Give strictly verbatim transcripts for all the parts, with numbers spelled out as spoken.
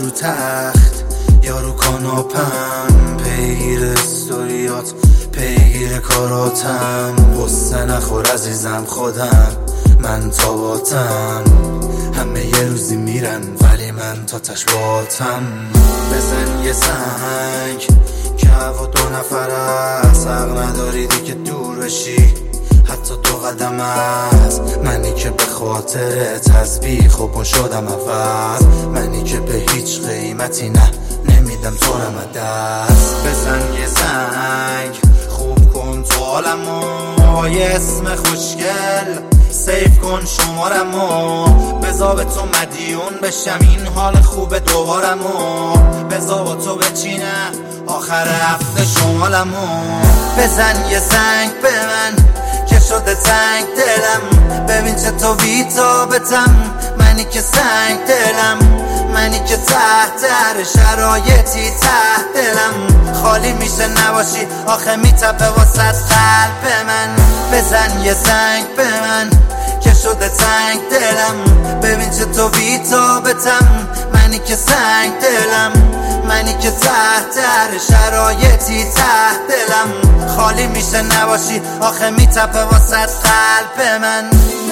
رو تخت یا رو کاناپم، پیگیر استوریات پیگیر کاراتم. قصه نخور عزیزم خودم من تاباتم، همه یه روزی میرن ولی من تا تشباتم. بزن یه سنگ که هوا دو نفر است، حق نداریدی که دور بشی حتی دو قدم است. منی که به خاطر تسبیح و شدم عوض، منی که به هیچ قیمتی نه نمیدم تو رم دست. بزن یه زنگ خوب کن تو حالمو، یه اسم خوشگل سیف کن شمارمو، بذار به تو مدیون بشم این حال خوب دوبارمو، بذار با تو بچینم آخر هفته شمالمو. بزن یه زنگ به من که شده تنگ دلم، ببین چه تو بی‌تابتم، منی که سنگ دلم، منی که تحت هر شرایطی تحت دلم خالی میشه نباشی آخه میتپه واسه قلب من. بزن یه زنگ به من که شده تنگ دلم، ببین چه تو بی‌تابتم، منی که سنگ دلم، منی که تحت هر شرایطی تحت دلم خالی میشه نباشی آخه میتپه واسه قلب من.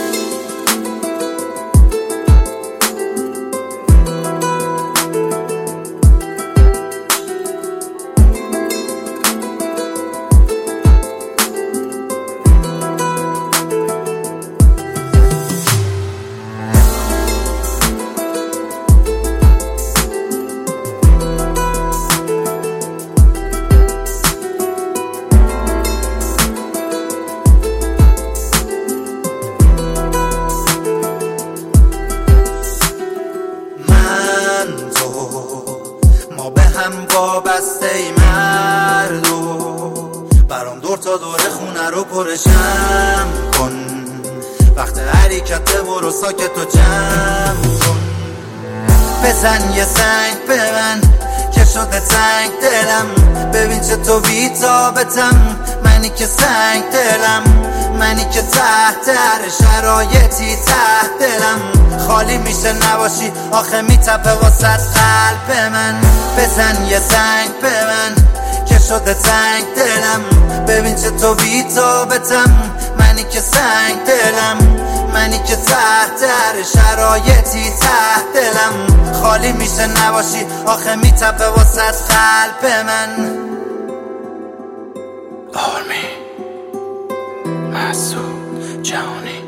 هم وابسته ای مردو، برام دور تا دور خونه رو پرشم کن، وقت حرکت برو ساکت و جمع کن. بزن یه سنگ به من که شده تنگ دلم، ببین چه تو بی‌تابتم، منی که سنگ دلم، منی که تحت هر شرایطی تحت دلم خالی میشه نباشی آخه میتپه واسه قلب من. بزن یه زنگ به من که شده تنگ دلم، ببین چه تو بی‌تابتم، منی که سنگ دلم، منی که تحت هر شرایطی تحت دلم خالی میشه نباشی آخه میتپه واسه قلب من. آرمی مسعود جهانی